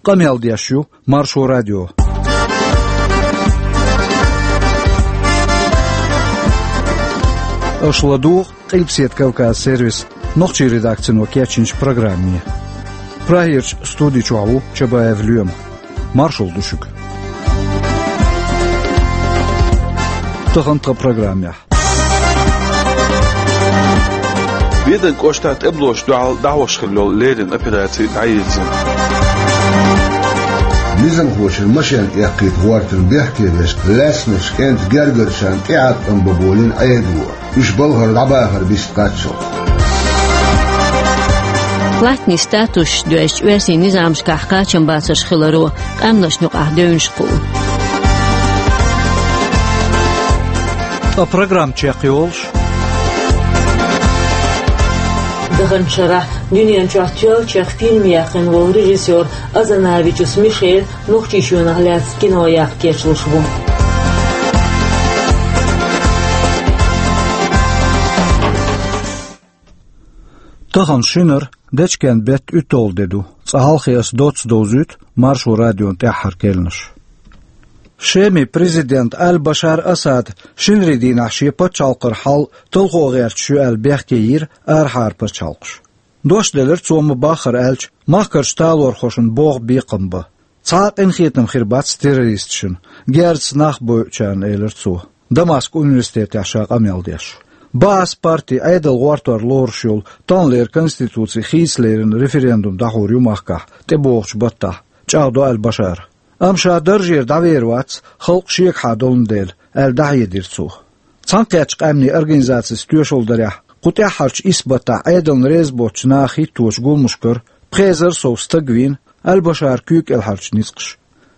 قميل دياشيو مارشو راديو أشلدوغ قيبسيت كوكاز سيرفيس نوخشي ريداكسيون وكياتشينش программе. Праирч студий чуаву чабаев люем. Маршал душук. Тохантра программе. Виден коштат эблош дауаш хиллол леден операции дайзен. لازم خوش المشين يقيت وارت بيحكي بس لاسمش كانت جرجرشان قاعد ببولين ايدو مش بلغر العباهر بيستقاتشو Latni status döş üyesi nizamş kahkaçın basış xılaro qamlaşnıq ahdönşqu. A program çeqiolş. Dağınçara dünyanın çahtiyal çeq film yaxın vol rejissor Azanavichus Michel noxçişyon ahlat kino yaq keçilşbu. Tağın şinir deçken bet ütol dedu. Sahalxiyas dots dozüt Marşu radyon tehar kelniş. Şemi prezident Al-Bashar Asad şinridin ahşi paçalqır hal tılğoğerçü el-behkeyir arhar paçalqış. Doşdelir çomu baxır elç mahkır ştalor xoşun boğ biqımbı. Çaq inxiyetim xirbats teröristşin gerç nax boyçan eylir çu. Damask Üniversiteti aşağı ameldeş. Bas parti aydıl vartar lorşul tanler konstitusiya xislerin referendum dahur yumaqqa te boğç batta. Çağdo Al-Bashar. Amşa darjir davervats xalq şiek hadolun del el dahyedir çu. Çanqyaçq amni organizatsiyası tüyoşoldarya qutya harç isbata aydın rezboç naxi tuş gulmuşkır prezer sosta gwin Al-Bashar kük el harç nisqış.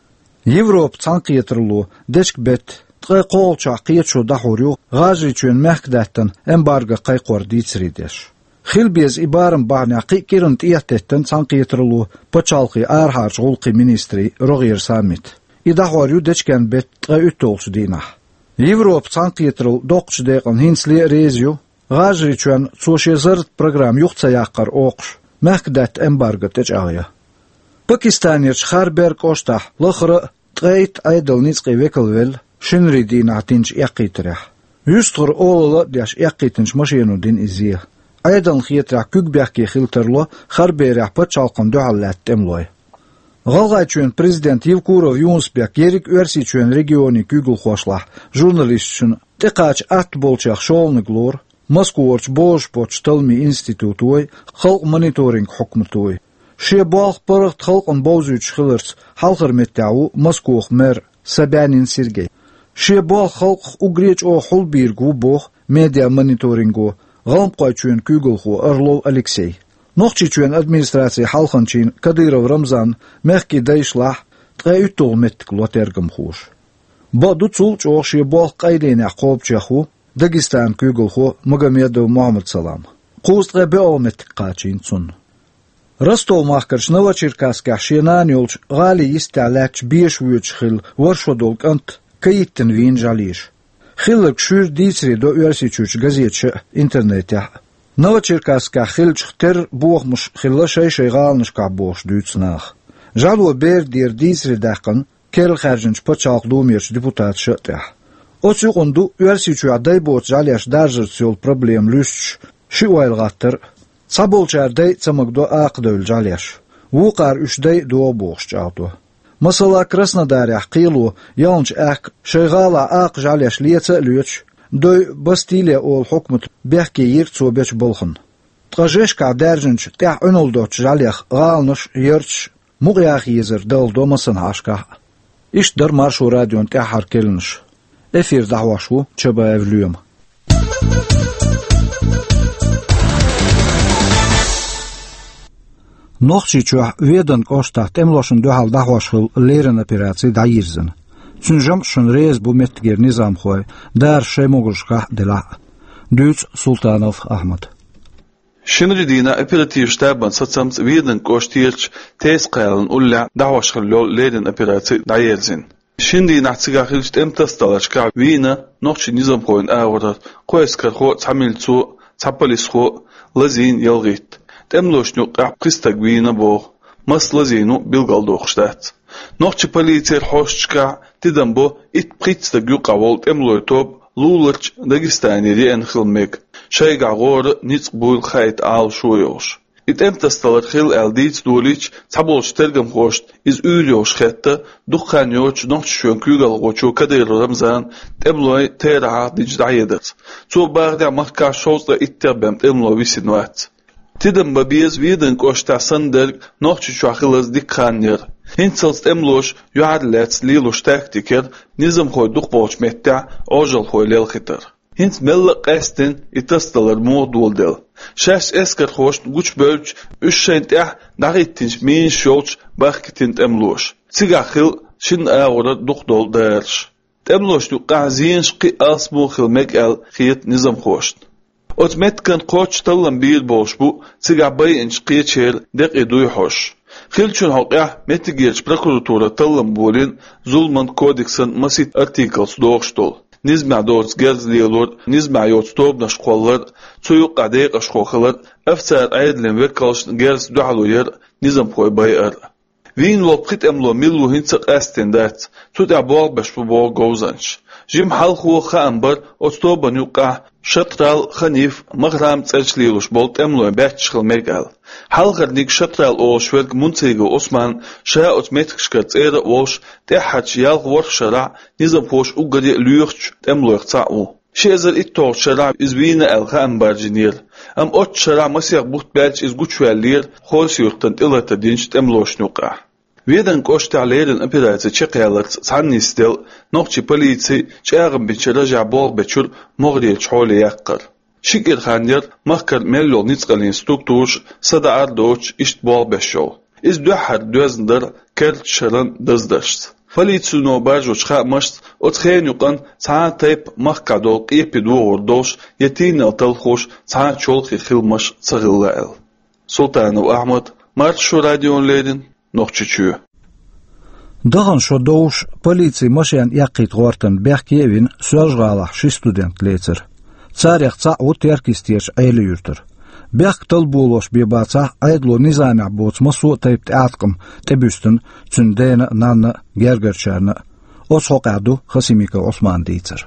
Европ çanqyetirlu deşk bet qolça qiyetşo dahuryu gajriçün mehkdatan embargo qayqor ditsrideş. Xilbez ibarın bahna qikirin tiyahtetten çanqyetirlu paçalqi arharç gulqi ministri Rogir Samit. İdahuryu deçken bet ütolçu dinah. Европ çanqyetirlu doqç deqan hinsli rezyu gajriçün çoşe zırt program yuqça yaqar oqş mehkdat embargo teçağya. Pakistaniyç Kharberg oşta lıxrı tqayt aydıl nisqi vekelvel şinridin atinç yaqitrah. Yüstğır oğlu daş yaqitinç maşinu din iziye. Aydın xiyetrah kügbähki xilterlo Kharberg paçalqın duhallat temloy. Galgayçün prezident Yevkurov Yunsbek yerik örsiçün regioni kügül xoşlah jurnalistçün tiqaç at bolçaq şolniglor Moskovç boşpoç talmi institutoy xalq monitoring hukmutoy. Şe balq parıqt xalqın bozüç xılırç halqır mettawu Moskov mer Sabanin Sergey. Şe balq xalq ugreç o xulbirgu box media monitoringu G'almqoyçün kügülxu Orlov Alexey. Noqçiçün administrasiya halqınçin Kadyrov Ramzan mehki dayşlah tqayutol mettik lotergim xuş. Badu çulç o şe balq qaylena qobçaxu Dagestan kügülxu Magomedov Muhammad Salam. Qustqa beolmettik qaçin sun. Rostov mahkarç Novocherkaskah şenan yolç gali istalach 5 xil Varshodolk ant kayittin vin jalish. Xillik şür disri do üersiçüç gazetçi internetya. Novocherkaskah xilçter boğmuş xilla şey galnışka boş dütsnaq. Jalo ber der disri daqın kel xarjınç paçaq dumirç deputat şatya. Oçuqundu üersiçü aday boç jalish darjırtsol problem lüsç şiwayl gattır. Sabolçarday çamagdo aqdöl jalish. Vuqar üçday do boş çağdu. Mesela Krasnodarya qilu yalnç ak şeygala aq jalish lietsa lüç doy Bastile ol hukmut behki yir çobeç bolxun. Tqajeshka darjınç tah önoldoç jalih galnış yirç muqyaq yezir daldomasın haşka. İşdir Marşu radyon tahar kelniş. Efir dahvaşu çaba evlüyüm. Noqçiçu vedan koşta temloşun duhal dahvaşıl lerin operasiya dayizin. Çünjam şun rez bu metger nizam xoy dar şeymoguşqa dela. Düç Sultanov Ahmet. Şinridina operativ ştaban satsams vedan koştiyeç tez qayalın ulla dahvaşıl lerin operasiya dayizin. Şimdi natsiga xilst emtastalaçka vina noqçi nizam xoyun ağırdat qoyskar xo tamilçu çapalis xo lazin yalgit. Temloşnu qistag vina bo masla zinu bilgal doqştat. Noqçı polisiyer hoşçka tidan bu itqitsta güqavol temloy top lulurç Dagestani en xilmek. Şeyga gor nits bul khayt al şoyoş. İtemtastalar xil eldit doliç tabolç tergam hoşt iz üylyoş xetta duqanyoç noqç şönkygal goçu kadir Ramzan temloy tera dicdayedet. Ço bagda mahka şozda itterbem temloy visinvat. Tidan babiz vidin koşta sander noqç şaxilaz dikkanyer. Hinsels temloş yuadlets liloş taktiker nizam khoy duqboç metta ojal khoy lelxitar. Hins melle qestin itastalar moduldel. Şaş esker hoş güç bölç üşşentah dagittinç min şolç baxkitin temloş. Sigaxil şin ağora duqdol derş. Temloş du qazin qi asmu xilmek el xiyet nizam hoş. Otmetkan qoç tallan bir boş bu sigabay inç qiçer deq eduy hoş. Xilçun halqa metigirç prokuratura tallan bolin zulman kodeksin masit artikls doğuştol. Nizma doğrusu gerzliyorlar, nizma yok topnaş kollar, çocuk adayık aşkoğalar, efsar aydın ve kalış gerz dualıyer, nizam koy bayar. Vin lopkit emlo millu hinsak astendat, tuta bol baş bu bol gozanç. Jim halku xambar, otoban yuqa, şatral xanif, mağram çerçliyorluş bol emlo bahçıl megal. Halgarnik şatral o şverk muntsegi Osman, şa otmetkşka tsera olş, tehaç yal worşara, nizam hoş ugadi lüyüç emlo tsa'u. Şezer ittor şara izvina el xambarjinir. Am ot şara masyak buht belç iz güçvellir, hoş yurttan ilata dinç emloşnuqa. Vedan koştaların operasiya çeqyalar sannistel, noqçi polisi çağım biçeraja bol beçur moğriye çoğle yaqqar. Şikir xanyer mahkar mellol nitsqal instruktuş sada ardoç işt bol beşol. İz duhar dözndar kert şaran dızdaşt. Polisi no barjoç xamaşt otxen yuqan saat tayp mahkadol qipi duordoş yetin altal xoş saat çolqi xilmaş çağıllael. Sultanov Ahmet Marşu radionlerin noqçuçu. Dağın şo doğuş polisi maşyan yaqit gortan Berkiyevin sözgalah şi student lecer. Çaryak ça uterkistiyer aile yurtur. Berk tal boloş bebaça aydlo nizami boçma su tayp atqım tebüstün çündene nanna gergerçarna. O soqadu Xasimika Osman deycer.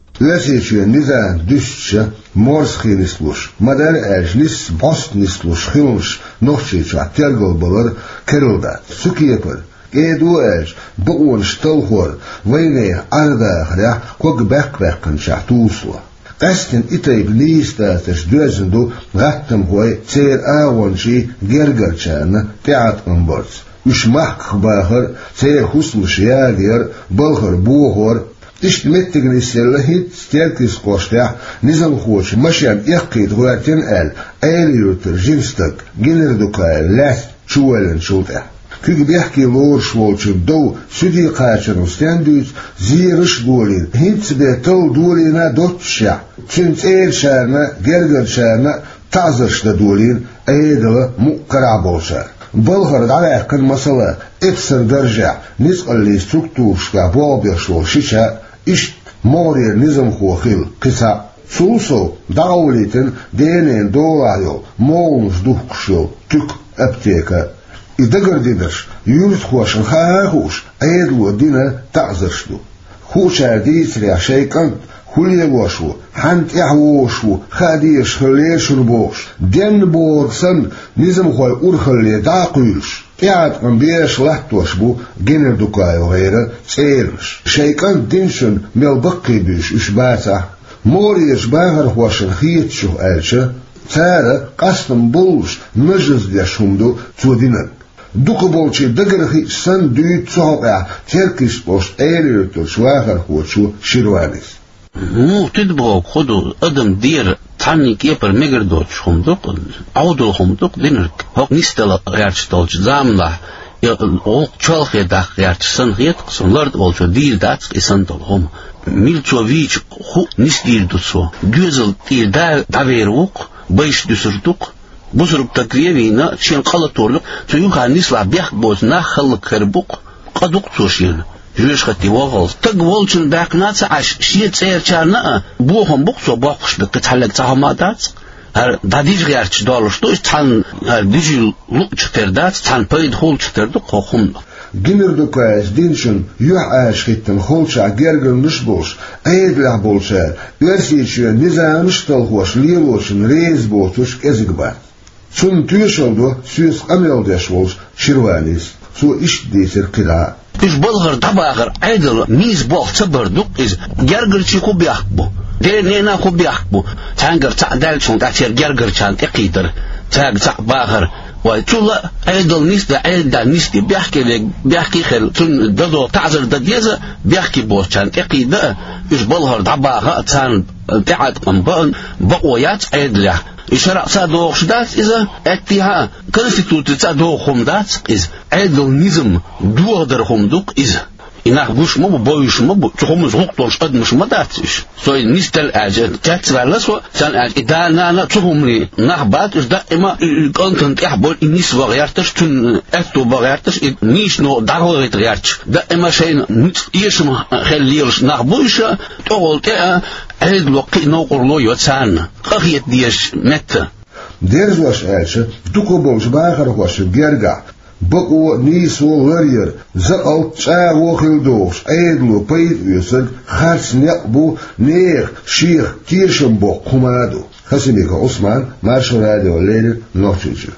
Лесече низан дюсче морсхинислуш, мадар эжнис бостнислуш хилш нохчича тергол болар керилда. Сукиепер эду эж буун штолхор вайне арда хря ког бэкбэкэн шахтусла. Qastin itayb liistaatash duazindu ghattam hoy tseer aawonshi gergerchana teat amborts. Ushmah khbahar tseer husmush yaagir balhar buuhor İşte mettigniselle hit sterkis koşta nizam hoş maşan yakit huatin el eylütür jinstak gelerdukay las çuvalın şulta. Küçük bihki lor şvolçun do südi kaçın standüz ziriş dolin hit be tol dolina dotşa çünkü erşana gergerşana tazırşta dolin eydala mukkara bolşar. Balhar dalakın masala ekser derja nizqalli strukturşka bolbešol şişa İşte mağriye nizam huakil kısa sulso davletin denen dolayol moğunuz duhkuşol tük apteka idagardinir yürüt huaşın hahuş ayedlu dina ta'zırşlu huçardisriya şeykan hulye boşu hant yahvoşu hadiyeş hırleşun boş den borsan nizam huay urhırle daquyuş Yat ambiyeş lahtoş bu gener dukayo gayra çeyrmiş. Şeykan dinşün melbakki büş üşbata. Moriyeş bağır huaşın hiyetşu elçe. Çare qastım buluş mıjız yaşumdu çudinen. Duku bolçi dagırhi san düğüt soğuğa terkis boş eğriyotur şuağır huaçu şirvanis. Tidbog khodu adam diğer tannik yapar megerdot şumduk avdul humduk dinirk hok nistela yarçtolç zamla o çolxedak yarçsan hiyet sonlar olço değil dat isan tolhum milçoviç hu nisdir dutso güzel değil daveruk baş düsürdük buzuruk takriyevina çen qalatorluk tuyuha nisla bih bozna xalq kerbuk qaduk toşyen Jüş xati wağıl. Tag wolçun baknatsa aş şiye çerçarna buhum bukso bakış bir qıthalak tahamadat. داديج غيرش دولش تو تان ديجي لوچ تردات تان بيد هولچ تردو خوخم Ginder kwijs diensten schieten holcha gergen nusbos eedla bolsa versietje nizamstal was leelosen reisbotus ezigba sun tuisoldo süs ameldeswos shirwalis so is deze kira is bulgar tabagar aidel mis bo tabarduk is gergerchi ko biakbo de nena ko biakbo tangar ta'dal chun ta'tir gergerchan iqider tag ta'bagar وتلا أيضا نسد أيضا نسد بيحكي خل تون ددو تعذر دديزة بيحكي بوشان إقيدة إيش بالهر دعباها تان تعد قنبان بقويات أيضا إشراء صادوخ دات إذا أكتها كنستيتوت صادوخهم دات إذا أيضا نظم دوغدرهم دوك إذا إنها بوش مو بويش مو تقوم زغطوش قد مش مداتش سوي نستل أجل تاتر لسوا سان أجل إذا أنا تقومني نحبات إذا دائما كنت أحبول إنيس بغيرتش تون أفتو بغيرتش نيش نو دعوة غيرتش دائما شيء يسمى خليلش نحبوش تقول تأ عيد وقت نوقر لو يوتسان قخيت ديش متى Deres was eisen, toekomst wagen was een gerga. Bako nies wel warrior, ze al tsa wogel doos, eidlo peid usig, gats nekbo, neer, sheikh, tiershembo, kumado. Hasimika Osman, Marshall Radio Leder, Nochtje.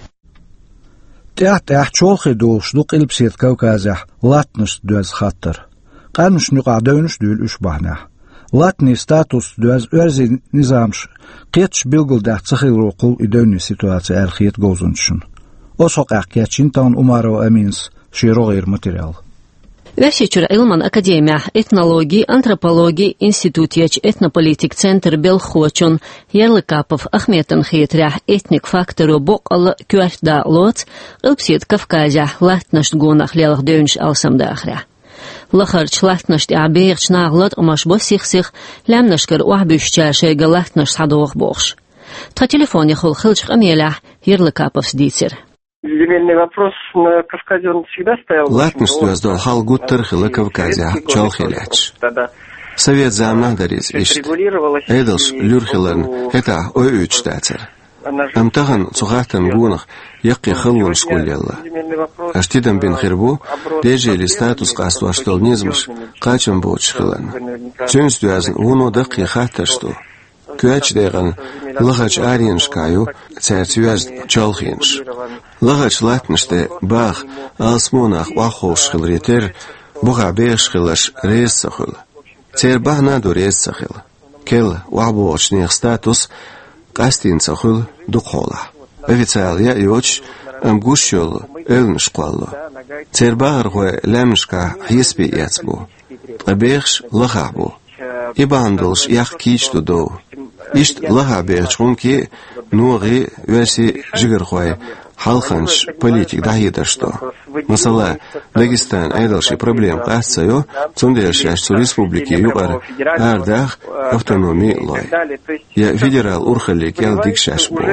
تحت شولخي دوش دوق إلبسيت كوكازح لاتنش دوز خاطر قانوش نقع دونش دول أشبهنا لاتني ستاتوس دوز أرزي نظامش قيتش بيلقل ده تخيل روقل إدوني سيتواتي أرخيت غوزنشن أسوق أحكياتشين تان أمارو أمينس شيرو غير ماتريال Весечер Илман Академия этнологии, антропологии, институтьяч этнополитик центр Белхочун, Ярлыкапов, Ахметен Хитрях, этник фактору Бокал Кюарда Лот, Илпсит Кавказя, Латнаш Гунах Лелах Дönш Алсамдахря. Лахарч Латнаш Абеерч Наглот, Омаш Босихсих, Лямнашкар Уахбюшча Шейга Латнаш Садох Бохш. Та телефоне хол Хилчх Амелях, Ярлыкапов Сдитер. Земельный вопрос на Кавказе он всегда стоял. Латнисту аздол хал гуттер хила Кавказя, чалхиляч. Совет замна дариз ишт. Эдалш люрхилан, это ойуч дацер. Амтаган цухатан гунах, яқи хилун шкулелла. Аштидан бин хирбу, дежели статус касту аштол низмш, качам боч хилан. Чөнсту азн уно дақи хатташту. Кюач деган лагач ариншкаю церцюаз чалхинш. Лагач латнште бах алсмонах вахошхил ритер буга бешхилаш рейсахил. Цер бахна до рейсахил. Кел вахбочних статус кастинцахил духола. Официалия йоч амгушьол элншквалло. Цер багрхуэ лямшка хиспи яцбу. Абехш лагабу. Ибандолш ях кичту до. Ишт лага бечунки нури верси жигархуай халханш политик дахидашто. Масала Дагестан айдалши проблем касцаю цундершаш республики югар ардах автономии лой. Я федерал урхали кел дикшаш бо.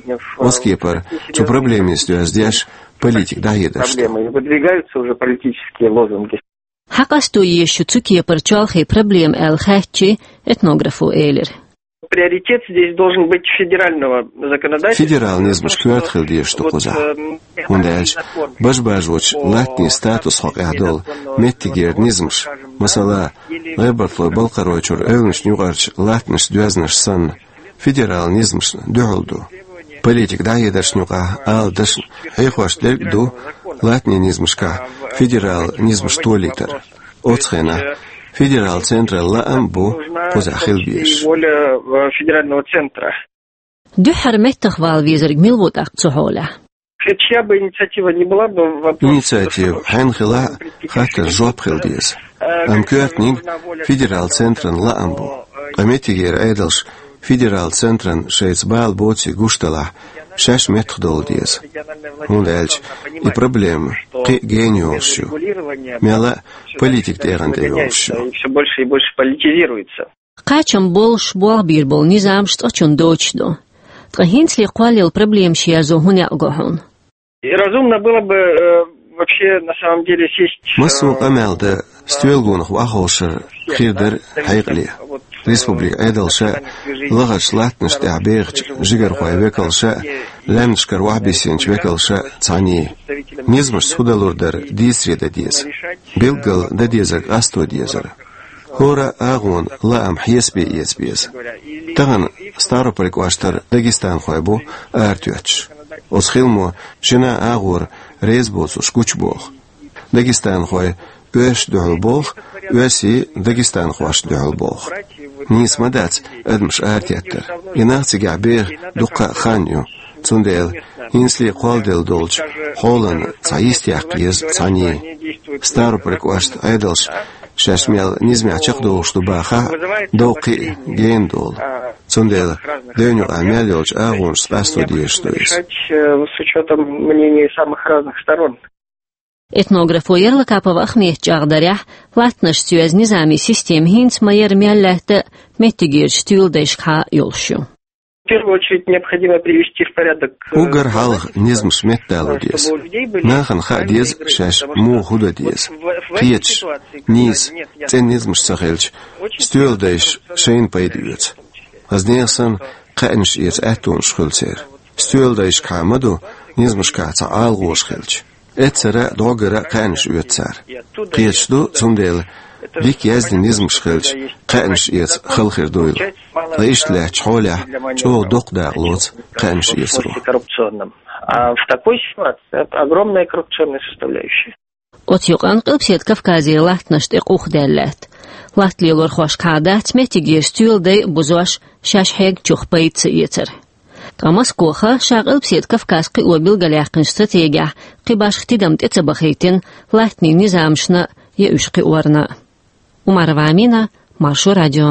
Оскипар цу проблеме связдяш политик дахидашто. Выдвигаются уже политические лозунги. Хакасту еще цуки парчалхи проблем элхачи этнографу элер. Приоритет здесь должен быть федерального законодательства. Федерализм шквертхил деш тукуза. Ундальш баш-баш-воч латни статус хок ахдол меттигернизмш. Масала лебартлой балкарочур элнш нюгарч латнш дюазнаш сан. Федерализмш дюлду. Политик даедаш нюга алдаш хейхваш дерду латнинизмшка федерализмш туалитер. Оцхена федерал центра Ламбу позахил биш. Федерального центра. Дюхар меттахвал визерг милвуд акцухола. Чья бы инициатива не была бы вопрос. Инициатива хэнхила хатер жопхил биш. Амкюатниг федерал центран Ламбу. Аметигер эдалш федерал центран шейцбал боци гуштала. Шаш метхдол диез. Ундальч и проблема ки гениошью. Мяла политик дерандеошью. Все больше и больше политизируется. Качам больш буабир бол низам что чун дочдо. Трахинсли квалил проблем шиязу хунягохун. И разумно было бы вообще на самом деле сесть. Масу амелда стюэлгунах вахошер хирдер хайгли. республика эдалша лагаш латнаш тябеж жигархой векалша лемшкар вахбисинч векалша цани низмаш судалурдар дисреда диз билгал дадизак асто дизар хора агун лаам хьесби есбиз таган Ставрополь кваштар Дагестан хойбу артюач осхилмо жена агур резбосу шкучбох Дагестан хой öş dölbol ösi Дагестан хваш dölbol nis madac admş artiatter inaxtiga bir duqa khanyu цундел инсли qaldel dolch holan цаистяқиз цани Ставрополь квашт айдалш шашмел низмячaq dolshtu baxa доqi гендол цундел дөню амялёч агун спасто диештуис с учетом мнений самых разных сторон. Etnograf Yerlikapov Ahmet Jagdarah latnash söz nizami sistem hins mayer mellahta mettigir stüldeshka yolshu. В первую очередь необходимо привести в порядок. Угар халх низмш металлудиес. Нахан хадиез шаш му худадиез. Пьеч низ цен низмш сахелч стюлдеш шейн пайдуец. Азнесан қанш ес атун шхулцер. Стюлдеш камаду низмш каца алгош хелч. Эцера догара қанш уецар. Пьечду цундел Вик яздин низмш хелч қанш ес халхер дойл. Лаишлях чхоля чо докда лоц қанш есру. А в такой ситуации это огромная коррупционная составляющая. От юган qilbset Kavkaziya latnashti quxdallat. Latlilor xosh qadat metigi stüldey buzosh shashheg chuxpayt yeter. Kamaskoha shaqilbset Kavkazqi obilgalaqin strategiya qibashxtidamt etsabakhitin latni nizamshna yeushqi orna. Umarvamina Marshu Radio.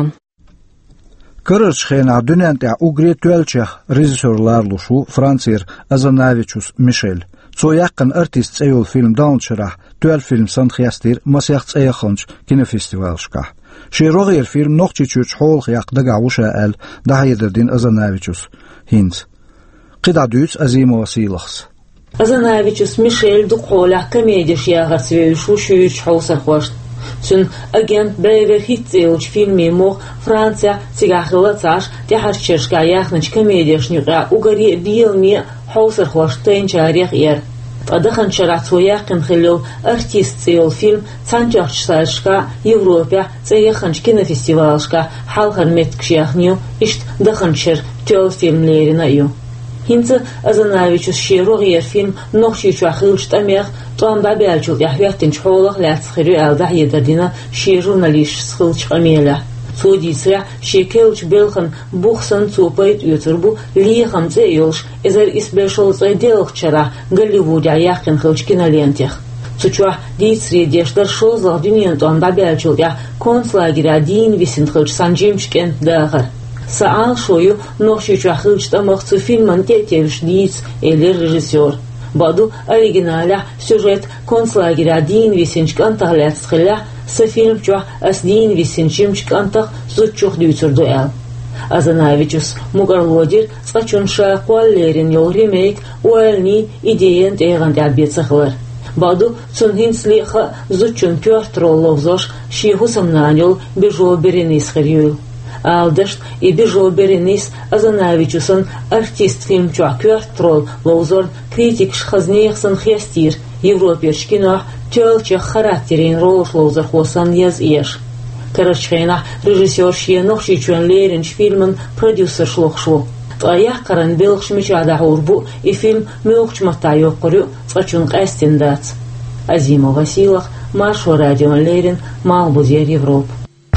Kırıçxena dünente ugri tölçex rejissörlarluşu Fransir Azanavichus Michel. Çoyaqın artist eyol film daunçırah töl film sanxyastir masyax eyxonç kinofestivalşqa. Şeroğir film noqçiçüç holx yaqdaga uşaal dahirdin Azanavichus hins. Qidadüs azimo vasilax. Azanavichus Michel duqolah komediyaş yağasveyşu şüyüç hawsarxoş. Sün agent Bever Hitzelch filmi moq Fransiya sigahlatsash teharcheshka yaxnach komediyashniqa ugari bilmi hawsarxoshtayn charix yer. Adaxan sharatsoyaqin khilo artist zeel film tsanjarchsashka Европа tsayxanch kinofestivalshka halxan metkshyaxniu isht daxancher tol filmlerina yu. Hinze Azanavichus Şeroğir film noxçiçu axılçtamեղ toanda belçul yahvetin çholaq latsxiru alda yederdina şe jurnalist sxılçqamela. Sodisra şekelç belxan buxsan tsopayt yuturbu lixam tseyolş ezer isbeshol tsaydelxçara Gollywoodya yaxin xılçkinalentix. Suçuah ditsri deşler şozaq dünyen toanda belçul ya konslagira din visin xılç sanjimçken dağır. Saal şoyu noxçiçu axılçtamıq tsu filman tetevş dits eller rejissyor. Badu originala süjet konslagira din visinçkantahlat sxila sa film çuah as din visinçimçkantah zutçuh dütürdü el. Azanavichus mugarlodir saçunşa qallerin yol remake oelni ideyen teğant abetsxlar. Badu sunhinsli xa zutçun pörtrollovzoş şihusamnanyol bejo berenis xiriyul. Aldışt bejo berenis Azanavichus'un artist film çuakör trol lozor kritik şxazneyxsan xyastir Evroperşkina tölçe xarakterin rolşlozor xosan yaz eş. Karachxena rejissyor şiye noxçiçönlerin filmin prodüser şloxşu. Ayaq qaran belxşmiçada urbu film möxçmatayoqru saçun qastindat. Azimo Vasilov Marshu radiolerin Malbuzer Evrop.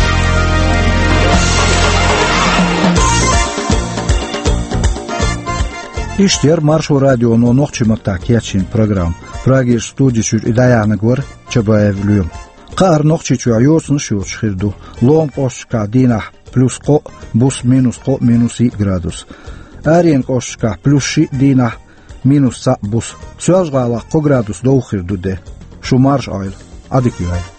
İşler Marshu radiono noqçimata keçin program. Pragi studiyçür idayana gor çabayevlüyüm. Qar noqçiçü ayosun şu çıxırdı. Lom qoşqa dinah plus qo bus minus qo minus i gradus. Arien qoşqa plus şi dinah minus sa bus. Söz qala qo gradus doğxırdı de. Şu marş ayl. Adik yay.